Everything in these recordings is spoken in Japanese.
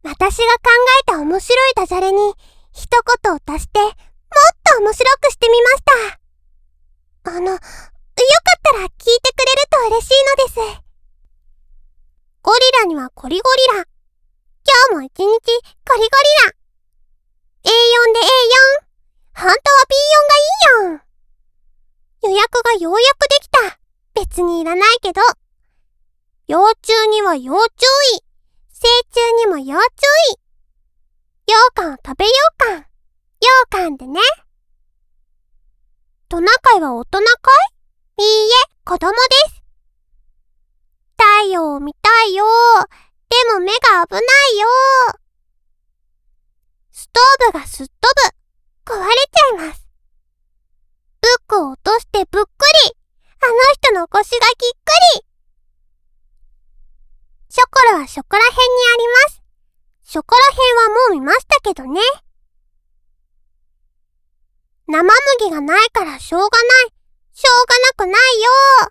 私が考えた面白いダジャレに一言を足してもっと面白くしてみました。よかったら聞いてくれると嬉しいのです。ゴリラにはコリゴリラ。今日も一日コリゴリラ。A4 で A4。本当は B4 がいいよん。予約がようやくできた。別にいらないけど。幼虫には要注意。成虫にも要注意。羊羹を食べようかん。羊羹でね。トナカイは大人かい？いいえ、子供です。太陽を見たいよ。でも目が危ないよ。ストーブがすっ飛ぶ。壊れちゃいます。ブックを落としてぶっくり。あの人の腰がぎっくり。ショコラはショコラ編にあります。ショコラ編はもう見ましたけどね。生麦がないからしょうがない。しょうがなくないよ。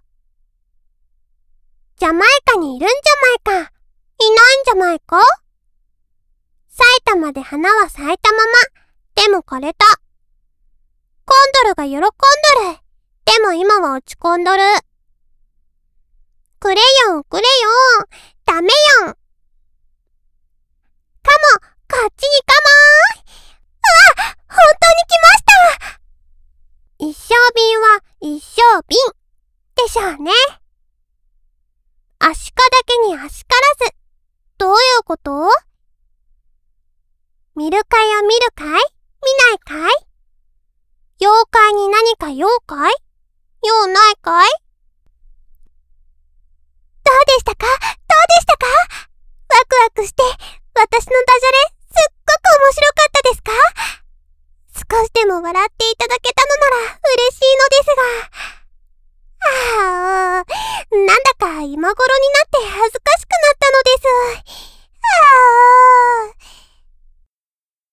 ジャマイカにいるんじゃないか。いないんじゃないか。埼玉で花は咲いたまま。でも枯れた。コンドルが喜んどる。でも今は落ち込んどる。クレヨンクレヨン。ダメよん。カモ、こっちにカモーン。うわ、本当に来ました。一升瓶は一升瓶でしょうね。アシカだけにアシカラズ。どういうこと？見るかよ見るかい？見ないかい？妖怪に何か用かい？用ないかい？どうでしたか？ワクワクして、私のダジャレ、すっごく面白かったですか？少しでも笑っていただけたのなら嬉しいのですが。なんだか今頃になって恥ずかしく